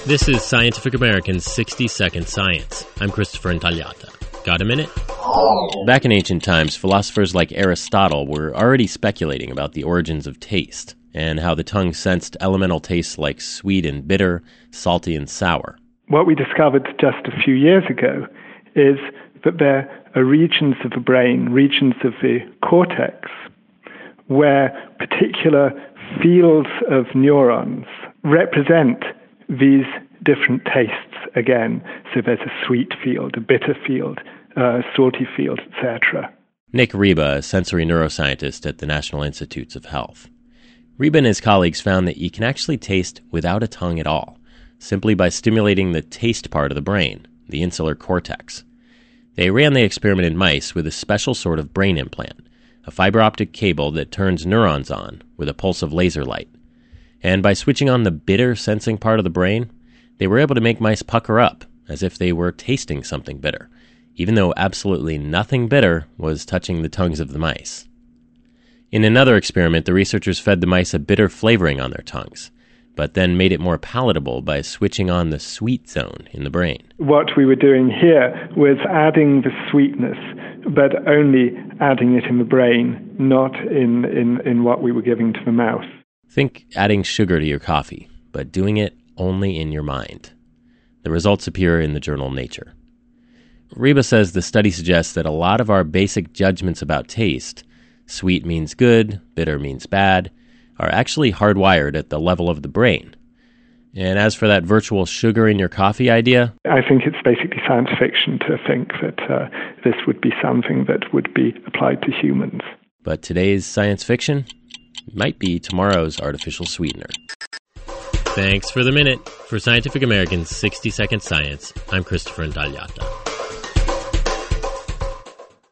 This is Scientific American's 60-Second Science. I'm Christopher Intagliata. Got a minute? Back in ancient times, philosophers like Aristotle were already speculating about the origins of taste and how the tongue sensed elemental tastes like sweet and bitter, salty and sour. What we discovered just a few years ago is that there are regions of the brain, regions of the cortex, where particular fields of neurons represent these different tastes again. So there's a sweet field, a bitter field, a salty field, etc. Nick Reba, a sensory neuroscientist at the National Institutes of Health. Reba and his colleagues found that you can actually taste without a tongue at all, simply by stimulating the taste part of the brain, the insular cortex. They ran the experiment in mice with a special sort of brain implant, a fiber optic cable that turns neurons on with a pulse of laser light. And by switching on the bitter sensing part of the brain, they were able to make mice pucker up as if they were tasting something bitter, even though absolutely nothing bitter was touching the tongues of the mice. In another experiment, the researchers fed the mice a bitter flavoring on their tongues, but then made it more palatable by switching on the sweet zone in the brain. What we were doing here was adding the sweetness, but only adding it in the brain, not in what we were giving to the mouth. Think adding sugar to your coffee, but doing it only in your mind. The results appear in the journal Nature. Reba says the study suggests that a lot of our basic judgments about taste, sweet means good, bitter means bad, are actually hardwired at the level of the brain. And as for that virtual sugar in your coffee idea, I think it's basically science fiction to think that this would be something that would be applied to humans. But today's science fiction might be tomorrow's artificial sweetener. Thanks for the minute. For Scientific American's 60-Second Science, I'm Christopher Intagliata.